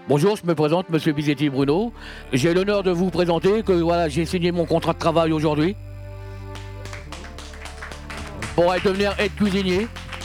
Bonjour, je me présente, Monsieur Bisetti Bruno. J'ai l'honneur de vous présenter que voilà, j'ai signé mon contrat de travail aujourd'hui pour devenir aide cuisinier.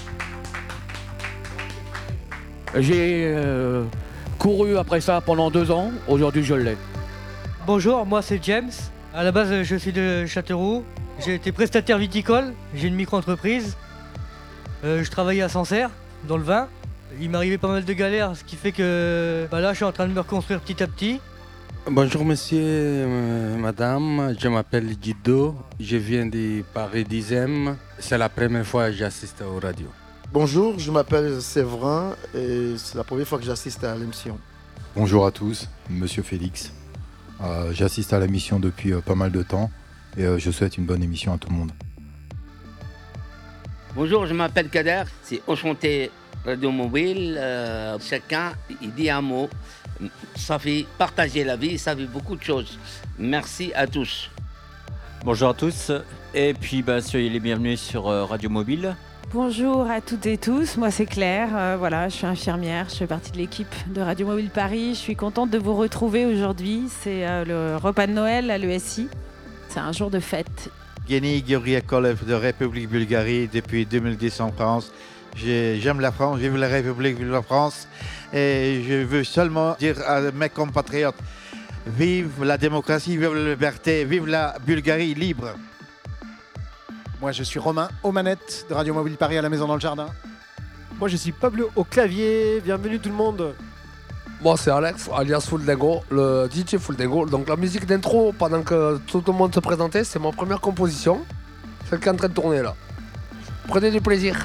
J'ai couru après ça pendant 2 ans, aujourd'hui je l'ai. Bonjour, moi c'est James. À la base, je suis de Châteauroux. J'ai été prestataire viticole, j'ai une micro-entreprise. Je travaillais à Sancerre, dans le vin. Il m'arrivait pas mal de galères, ce qui fait que là, je suis en train de me reconstruire petit à petit. Bonjour monsieur, madame, je m'appelle Guido, je viens de Paris 10e. C'est la première fois que j'assiste aux radios. Bonjour, je m'appelle Séverin et c'est la première fois que j'assiste à l'émission. Bonjour à tous, monsieur Félix. J'assiste à la mission depuis pas mal de temps et je souhaite une bonne émission à tout le monde. Bonjour, je m'appelle Kader, c'est enchanté Radio Mobile. Chacun il dit un mot, ça fait partager la vie, ça fait beaucoup de choses. Merci à tous. Bonjour à tous et puis soyez les bienvenus sur Radio Mobile. Bonjour à toutes et tous, moi c'est Claire, je suis infirmière, je fais partie de l'équipe de Radio Mobile Paris. Je suis contente de vous retrouver aujourd'hui, c'est le repas de Noël à l'ESI, c'est un jour de fête. Yeni Georgiakolev de République Bulgarie depuis 2010 en France. J'aime la France, vive la République, vive la France. Et je veux seulement dire à mes compatriotes, vive la démocratie, vive la liberté, vive la Bulgarie libre. Moi, je suis Romain, aux manettes de Radio Mobile Paris à la Maison dans le Jardin. Moi, je suis Pablo au clavier. Bienvenue tout le monde. Moi, c'est Alex, alias Fuldengo, le DJ Fuldengo. Donc, la musique d'intro, pendant que tout le monde se présentait, c'est ma première composition. Celle qui est en train de tourner là. Prenez du plaisir.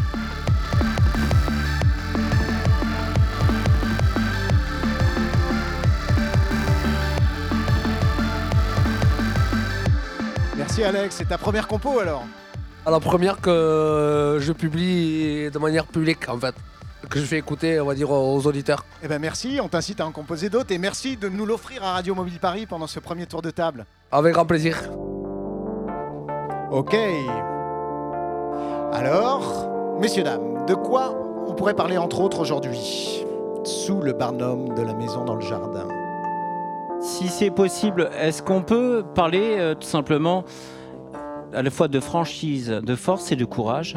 Merci Alex, c'est ta première compo alors? La première que je publie de manière publique en fait, que je fais écouter on va dire aux auditeurs. Eh ben merci, on t'incite à en composer d'autres et merci de nous l'offrir à Radio Mobile Paris pendant ce premier tour de table. Avec grand plaisir. Ok. Alors, messieurs, dames, de quoi on pourrait parler entre autres aujourd'hui? Sous le barnum de la Maison dans le Jardin. Si c'est possible, est-ce qu'on peut parler tout simplement à la fois de franchise, de force et de courage?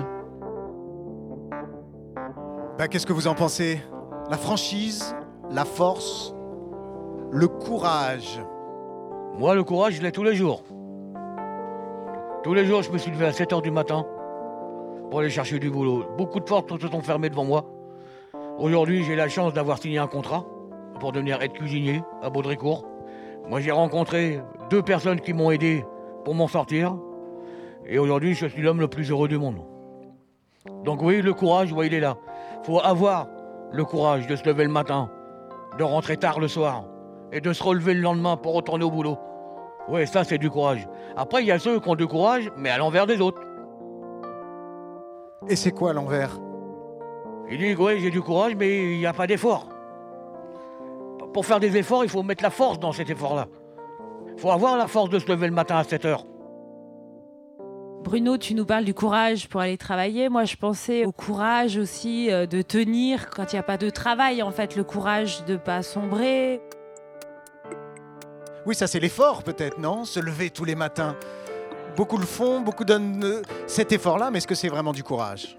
Qu'est-ce que vous en pensez? La franchise, la force, le courage. Moi, le courage, je l'ai tous les jours. Tous les jours, je me suis levé à 7h du matin pour aller chercher du boulot. Beaucoup de portes se sont fermées devant moi. Aujourd'hui, j'ai la chance d'avoir signé un contrat pour devenir aide cuisinier à Baudricourt. Moi, j'ai rencontré 2 personnes qui m'ont aidé pour m'en sortir. Et aujourd'hui, je suis l'homme le plus heureux du monde. Donc oui, le courage, il est là. Il faut avoir le courage de se lever le matin, de rentrer tard le soir et de se relever le lendemain pour retourner au boulot. Oui, ça, c'est du courage. Après, il y a ceux qui ont du courage, mais à l'envers des autres. Et c'est quoi à l'envers? Il dit, oui, j'ai du courage, mais il n'y a pas d'effort. Pour faire des efforts, il faut mettre la force dans cet effort-là. Il faut avoir la force de se lever le matin à 7h. Bruno, tu nous parles du courage pour aller travailler. Moi, je pensais au courage aussi de tenir quand il n'y a pas de travail. En fait, le courage de ne pas sombrer. Oui, ça c'est l'effort peut-être, non? Se lever tous les matins. Beaucoup le font, beaucoup donnent cet effort-là, mais est-ce que c'est vraiment du courage?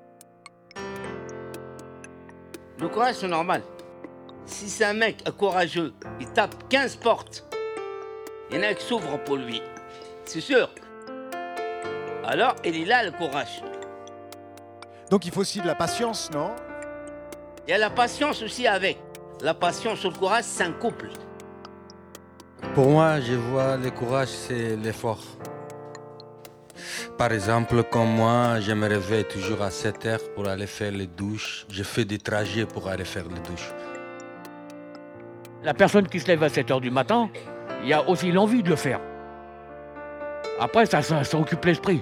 Le courage, c'est normal. Si c'est un mec courageux, il tape 15 portes, il y en a qui s'ouvrent pour lui. C'est sûr. Alors, il est là, le courage. Donc il faut aussi de la patience, non? Il y a la patience aussi avec. La patience et le courage, c'est un couple. Pour moi, je vois le courage, c'est l'effort. Par exemple, comme moi, je me réveille toujours à 7h pour aller faire les douches. Je fais des trajets pour aller faire les douches. La personne qui se lève à 7h du matin, il y a aussi l'envie de le faire. Après, ça occupe l'esprit.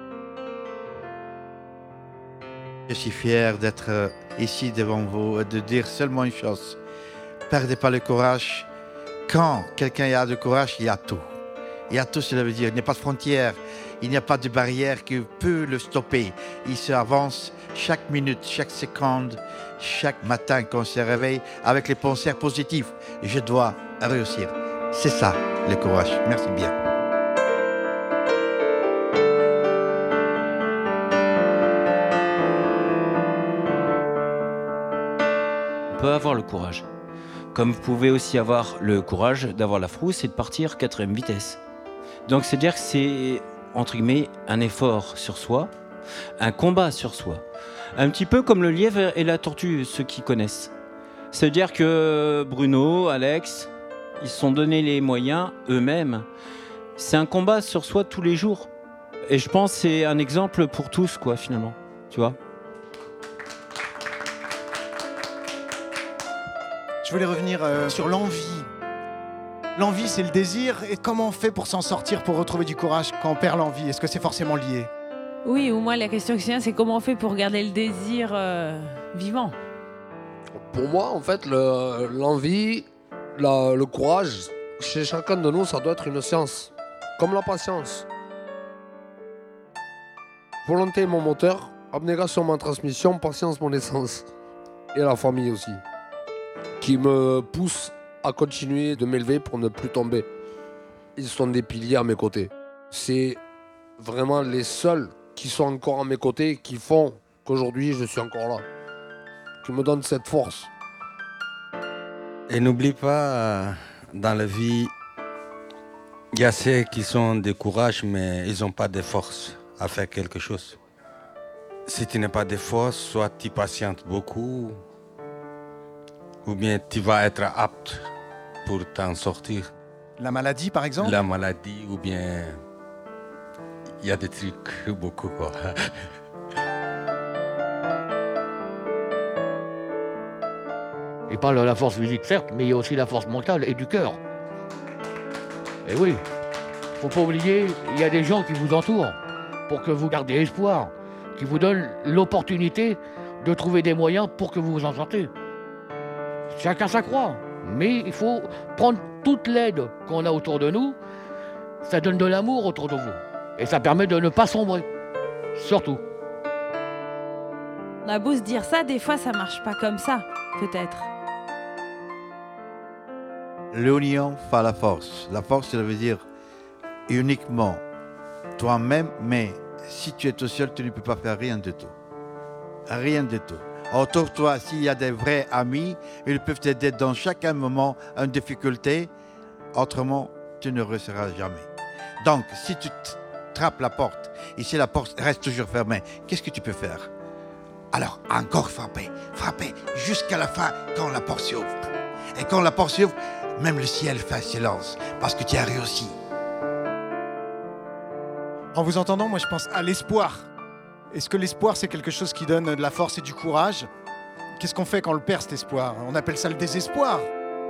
Je suis fier d'être ici devant vous et de dire seulement une chose. Perdez pas le courage. Quand quelqu'un a du courage, il y a tout. Il y a tout, cela veut dire il n'y a pas de frontière, il n'y a pas de barrière qui peut le stopper. Il se avance chaque minute, chaque seconde, chaque matin quand on se réveille avec les pensées positives. Je dois réussir. C'est ça, le courage. Merci bien. On peut avoir le courage. Comme vous pouvez aussi avoir le courage d'avoir la frousse et de partir 4e vitesse. Donc c'est-à-dire que c'est, entre guillemets, un effort sur soi, un combat sur soi. Un petit peu comme le lièvre et la tortue, ceux qui connaissent. C'est-à-dire que Bruno, Alex, ils se sont donné les moyens eux-mêmes. C'est un combat sur soi tous les jours. Et je pense que c'est un exemple pour tous, quoi, finalement. Tu vois ? Je voulais revenir sur l'envie. L'envie, c'est le désir. Et comment on fait pour s'en sortir, pour retrouver du courage quand on perd l'envie ? Est-ce que c'est forcément lié ? Oui, ou moi, la question qui se vient, c'est comment on fait pour garder le désir vivant ? Pour moi, en fait, l'envie, le courage, chez chacun de nous, ça doit être une science. Comme la patience. Volonté mon moteur, abnégation ma transmission, patience mon essence. Et la famille aussi. Qui me pousse à continuer de m'élever pour ne plus tomber. Ils sont des piliers à mes côtés. C'est vraiment les seuls qui sont encore à mes côtés, qui font qu'aujourd'hui je suis encore là. Qui me donnent cette force. Et n'oublie pas, dans la vie, il y a ceux qui sont de courage, mais ils n'ont pas de force à faire quelque chose. Si tu n'as pas de force, soit tu patientes beaucoup, ou bien tu vas être apte pour t'en sortir. La maladie, par exemple ? La maladie, ou bien il y a des trucs, beaucoup quoi. Il parle de la force physique, certes, mais il y a aussi la force mentale et du cœur. Et oui, faut pas oublier, il y a des gens qui vous entourent pour que vous gardiez espoir, qui vous donnent l'opportunité de trouver des moyens pour que vous vous en sortez. Chacun sa croix, mais il faut prendre toute l'aide qu'on a autour de nous. Ça donne de l'amour autour de vous. Et ça permet de ne pas sombrer. Surtout. On a beau se dire ça, des fois ça marche pas comme ça, peut-être. L'union fait la force. La force, ça veut dire uniquement toi-même, mais si tu es tout seul, tu ne peux pas faire rien du tout. Rien du tout. Autour de toi, s'il y a des vrais amis, ils peuvent t'aider dans chaque moment en difficulté. Autrement, tu ne réussiras jamais. Donc, si tu trappes la porte, et si la porte reste toujours fermée, qu'est-ce que tu peux faire? Alors, encore frapper, frapper, jusqu'à la fin, quand la porte s'ouvre. Et quand la porte s'ouvre, même le ciel fait silence, parce que tu as réussi. En vous entendant, moi je pense à l'espoir. Est-ce que l'espoir, c'est quelque chose qui donne de la force et du courage? Qu'est-ce qu'on fait quand on le perd, cet espoir? On appelle ça le désespoir.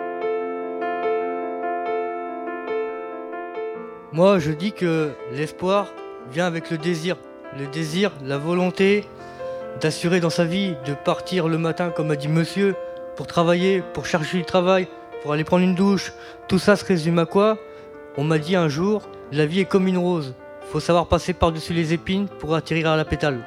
Moi, je dis que l'espoir vient avec le désir. Le désir, la volonté d'assurer dans sa vie, de partir le matin, comme a dit monsieur, pour travailler, pour chercher du travail, pour aller prendre une douche. Tout ça se résume à quoi? On m'a dit un jour, la vie est comme une rose. Faut savoir passer par-dessus les épines pour atterrir à la pétale.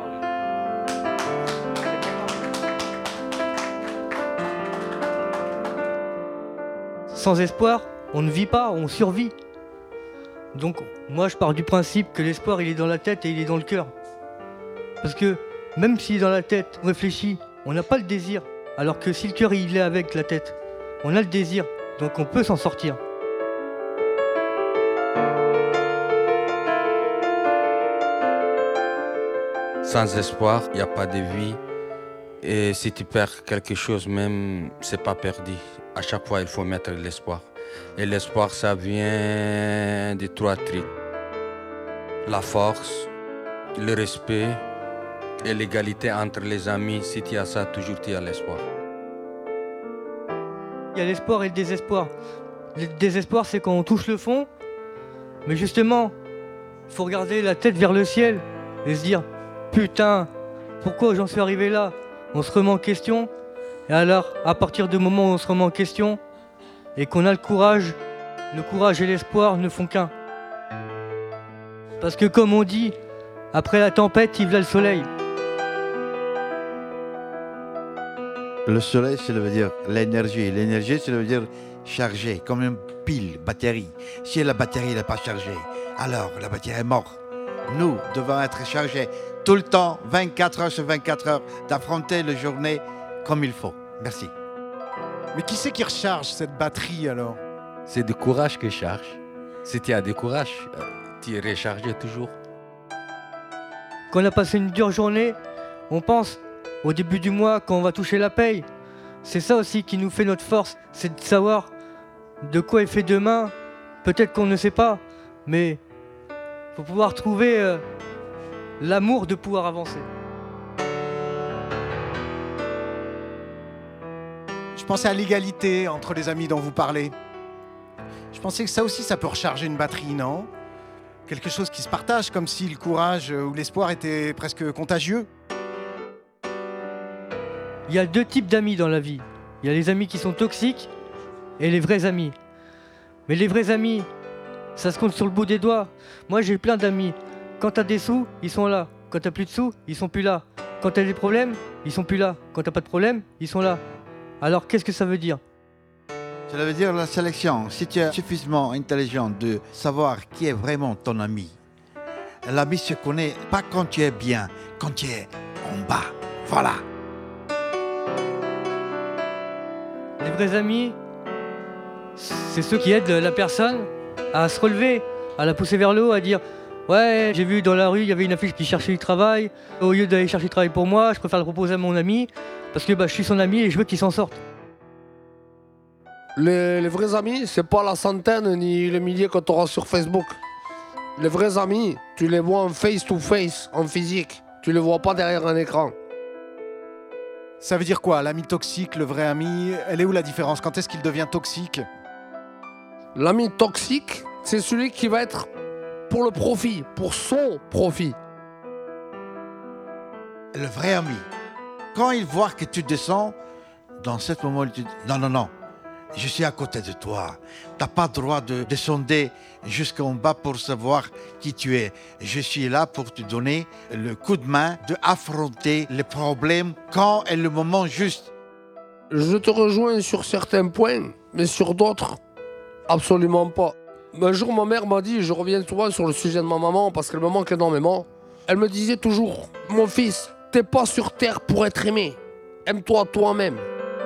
Sans espoir, on ne vit pas, on survit. Donc moi je pars du principe que l'espoir il est dans la tête et il est dans le cœur. Parce que même s'il est dans la tête, on réfléchit, on n'a pas le désir. Alors que si le cœur il est avec la tête, on a le désir, donc on peut s'en sortir. Sans espoir, il n'y a pas de vie. Et si tu perds quelque chose même, c'est pas perdu. À chaque fois, il faut mettre l'espoir. Et l'espoir, ça vient de trois trucs. La force, le respect et l'égalité entre les amis. Si tu as ça, toujours tu as l'espoir. Il y a l'espoir et le désespoir. Le désespoir, c'est quand on touche le fond. Mais justement, il faut regarder la tête vers le ciel et se dire « Putain, pourquoi j'en suis arrivé là ?» On se remet en question. Et alors, à partir du moment où on se remet en question et qu'on a le courage et l'espoir ne font qu'un. Parce que comme on dit, après la tempête, il y a le soleil. Le soleil, ça veut dire l'énergie. L'énergie, ça veut dire chargé, comme une pile, batterie. Si la batterie n'est pas chargée, alors la batterie est morte. Nous devons être chargés tout le temps, 24 heures sur 24 heures, d'affronter la journée comme il faut. Merci. Mais qui c'est qui recharge cette batterie alors? C'est du courage que je charge. Si tu as du courage, tu es rechargé toujours. Quand on a passé une dure journée, on pense au début du mois quand on va toucher la paye. C'est ça aussi qui nous fait notre force, c'est de savoir de quoi est fait demain. Peut-être qu'on ne sait pas, mais il faut pouvoir trouver l'amour de pouvoir avancer. Je pensais à l'égalité entre les amis dont vous parlez. Je pensais que ça aussi, ça peut recharger une batterie, non? Quelque chose qui se partage, comme si le courage ou l'espoir était presque contagieux. Il y a deux types d'amis dans la vie. Il y a les amis qui sont toxiques et les vrais amis. Mais les vrais amis, ça se compte sur le bout des doigts. Moi, j'ai plein d'amis. Quand t'as des sous, ils sont là. Quand t'as plus de sous, ils sont plus là. Quand t'as des problèmes, ils sont plus là. Quand t'as pas de problème, ils sont là. Alors, qu'est-ce que ça veut dire? Ça veut dire la sélection. Si tu es suffisamment intelligent de savoir qui est vraiment ton ami, l'ami se connaît pas quand tu es bien, quand tu es en bas. Voilà. Les vrais amis, c'est ceux qui aident la personne à se relever, à la pousser vers le haut, à dire « Ouais, j'ai vu dans la rue, il y avait une affiche qui cherchait du travail. Au lieu d'aller chercher du travail pour moi, je préfère le proposer à mon ami parce que je suis son ami et je veux qu'il s'en sorte. » Les vrais amis, c'est pas la centaine ni le millier que tu auras sur Facebook. Les vrais amis, tu les vois en face-to-face, en physique. Tu les vois pas derrière un écran. Ça veut dire quoi, l'ami toxique, le vrai ami? Elle est où la différence? Quand est-ce qu'il devient toxique? L'ami toxique, c'est celui qui va être pour le profit, pour son profit. Le vrai ami, quand il voit que tu descends, dans ce moment, il te dit « Non, je suis à côté de toi. Tu n'as pas le droit de descendre jusqu'en bas pour savoir qui tu es. Je suis là pour te donner le coup de main d'affronter les problèmes quand est le moment juste. » Je te rejoins sur certains points, mais sur d'autres, absolument pas. Un jour, ma mère m'a dit, je reviens souvent sur le sujet de ma maman parce qu'elle me manque énormément. Elle me disait toujours, mon fils, t'es pas sur terre pour être aimé. Aime-toi toi-même.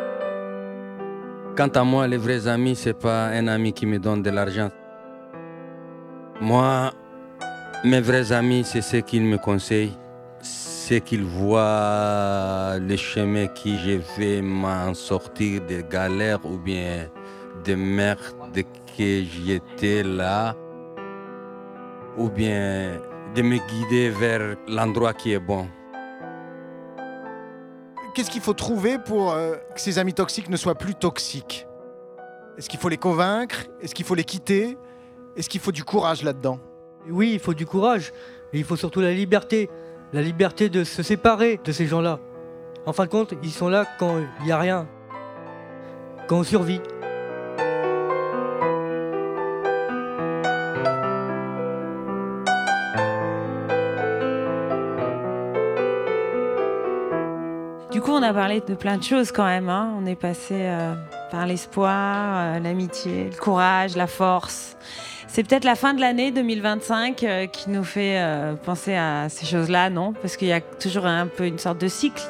Quant à moi, les vrais amis, c'est pas un ami qui me donne de l'argent. Moi, mes vrais amis, c'est ceux qui me conseillent, c'est qu'ils voient le chemin que je vais m'en sortir des galères ou bien des merdes que j'étais là, ou bien de me guider vers l'endroit qui est bon. Qu'est-ce qu'il faut trouver pour que ces amis toxiques ne soient plus toxiques? Est-ce qu'il faut les convaincre? Est-ce qu'il faut les quitter? Est-ce qu'il faut du courage là-dedans? Oui, il faut du courage, mais il faut surtout la liberté de se séparer de ces gens-là. En fin de compte, ils sont là quand il n'y a rien, quand on survit. Du coup, on a parlé de plein de choses quand même. Hein. On est passé par l'espoir, l'amitié, le courage, la force. C'est peut-être la fin de l'année 2025 qui nous fait penser à ces choses-là, non? Parce qu'il y a toujours un peu une sorte de cycle.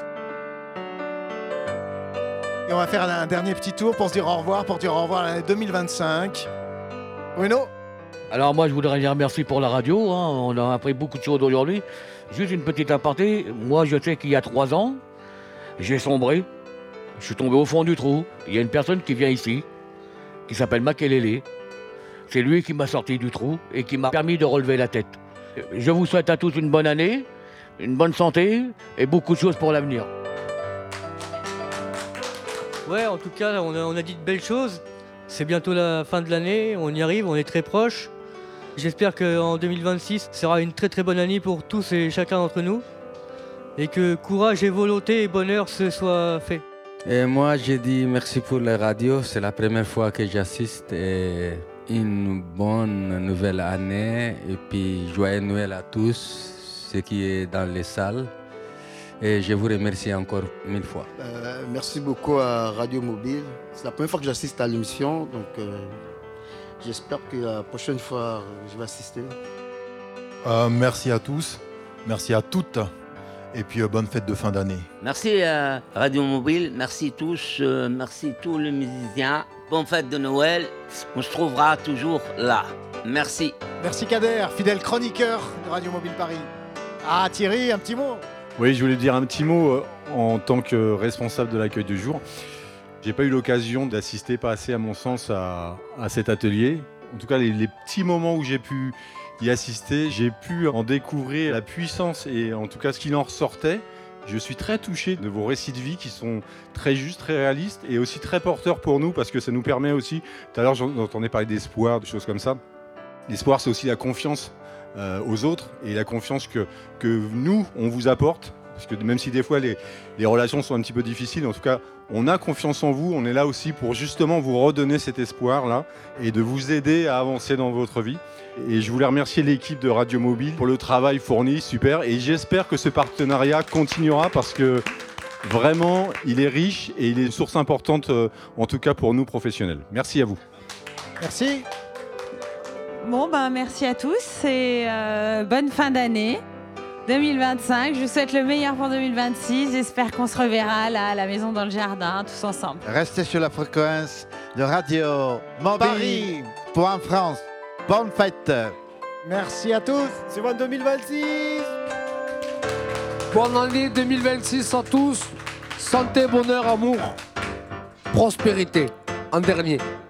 Et on va faire un dernier petit tour pour se dire au revoir, à l'année 2025. Bruno? Alors moi, je voudrais dire merci pour la radio. Hein. On a appris beaucoup de choses aujourd'hui. Juste une petite aparté. Moi, je sais qu'il y a 3 ans, j'ai sombré. Je suis tombé au fond du trou. Il y a une personne qui vient ici, qui s'appelle Makelele. C'est lui qui m'a sorti du trou et qui m'a permis de relever la tête. Je vous souhaite à tous une bonne année, une bonne santé et beaucoup de choses pour l'avenir. Ouais, en tout cas, on a dit de belles choses. C'est bientôt la fin de l'année, on y arrive, on est très proche. J'espère qu'en 2026 sera une très très bonne année pour tous et chacun d'entre nous. Et que courage et volonté et bonheur se soient faits. Et moi, j'ai dit merci pour la radio. C'est la première fois que j'assiste. Et une bonne nouvelle année. Et puis, joyeux Noël à tous, ceux qui sont dans les salles. Et je vous remercie encore 1000 fois. Merci beaucoup à Radio Mobile. C'est la première fois que j'assiste à l'émission, donc j'espère que la prochaine fois, je vais assister. Merci à tous, merci à toutes, et puis bonne fête de fin d'année. Merci à Radio Mobile, merci tous, merci tous les musiciens. Bonne fête de Noël, on se trouvera toujours là. Merci. Merci Kader, fidèle chroniqueur de Radio Mobile Paris. Ah Thierry, un petit mot. Oui, je voulais dire un petit mot en tant que responsable de l'accueil du jour. J'ai pas eu l'occasion d'assister, pas assez à mon sens, à cet atelier. En tout cas, les petits moments où j'ai pu y assister, j'ai pu en découvrir la puissance et en tout cas ce qu'il en ressortait. Je suis très touché de vos récits de vie qui sont très justes, très réalistes et aussi très porteurs pour nous parce que ça nous permet aussi, tout à l'heure j'entendais parler d'espoir, de choses comme ça. L'espoir, c'est aussi la confiance aux autres et la confiance que nous, on vous apporte. Parce que même si des fois les relations sont un petit peu difficiles, en tout cas, on a confiance en vous. On est là aussi pour justement vous redonner cet espoir-là et de vous aider à avancer dans votre vie. Et je voulais remercier l'équipe de Radio Mobile pour le travail fourni, super. Et j'espère que ce partenariat continuera parce que vraiment, il est riche et il est une source importante, en tout cas pour nous professionnels. Merci à vous. Merci. Bon, merci à tous et bonne fin d'année 2025. Je vous souhaite le meilleur pour 2026. J'espère qu'on se reverra là à la maison dans le jardin, tous ensemble. Restez sur la fréquence de Radio Mobile Paris. pour en France. Bonne fête. Merci à tous. C'est bon 2026. Bonne année 2026 à tous. Santé, bonheur, amour, prospérité. En dernier.